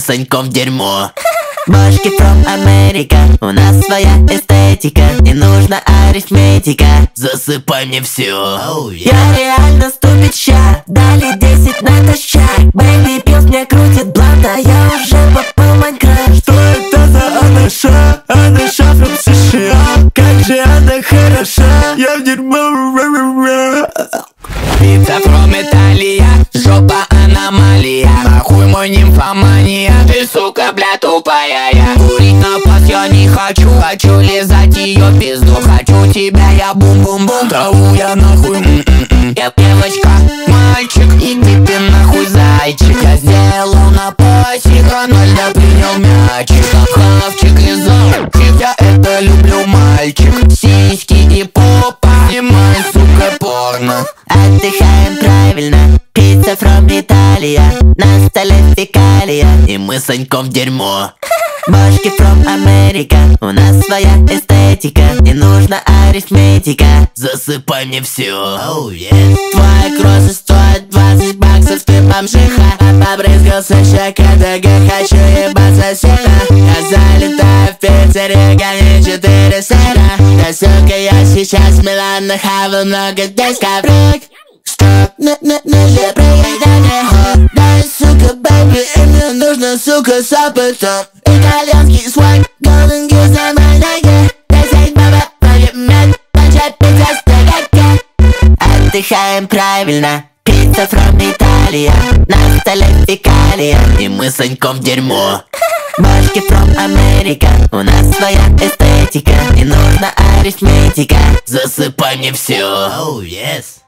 Саньком дерьмо. Бошки from America, у нас своя эстетика, не нужна арифметика. Засыпай мне все. Я реально ступит ща, дали 10 натощак. Бэйби Пилс мне крутит блант, а я уже попал в Майнкрафт. Что это за Анаша? Анаша from США. Как же она хороша, я в дерьмо. Пицца from Италия, жопа аномалия. Нахуй мой нимфомания, ты сука, бля, тупая я. Курить на пас я не хочу, хочу лизать ее пизду. Хочу тебя, я бум-бум-бум, траву я нахуй. Я девочка, мальчик, иди ты нахуй, зайчик. Я сделал на пасе, Рональдо принял мячик. Хавчик и зайчик, я это люблю, мальчик. Сиськи и попа, снимай, сука, порно. Отдыхаем правильно, пицца from Италия, на столе фекалия, и мы с Саньком дерьмо. Бошки from America, у нас своя эстетика, не нужна арифметика. Засыпай мне все. Твои кроссы стоят 20 баксов, ты бомжиха. Побрызгался щека ДГ, хочу ебаться сильно. Я залетаю в пиццерию, гони 4 сыра. Да сука, я сейчас в Милан нахавал много дисков. Прыг, стоп, ниже прыгай, да не хоп. Да сука, бэйби, и мне нужно, сука, с опытом. Итальянский свайп, golden goose на моей ноге. 10 баба, пулемет, кончай пицца с ТГК. Отдыхаем правильно, пицца from Италия, на столе фекалия, и мы с Саньком дерьмо. Бошки from America, у нас своя эстетика, не нужна арифметика. Засыпай мне все.